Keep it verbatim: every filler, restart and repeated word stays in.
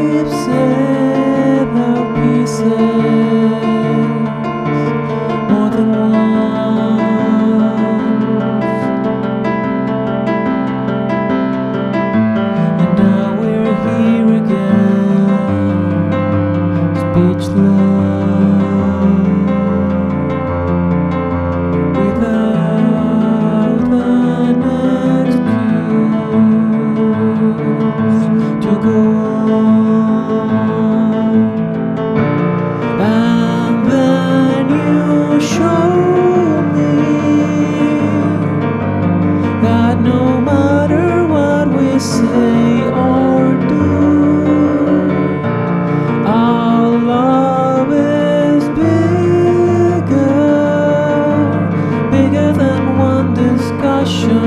set our pieces more than once, and now we're here again, speechless, without an excuse to go on. And then you show me that no matter what we say or do, our love is bigger, bigger than one discussion.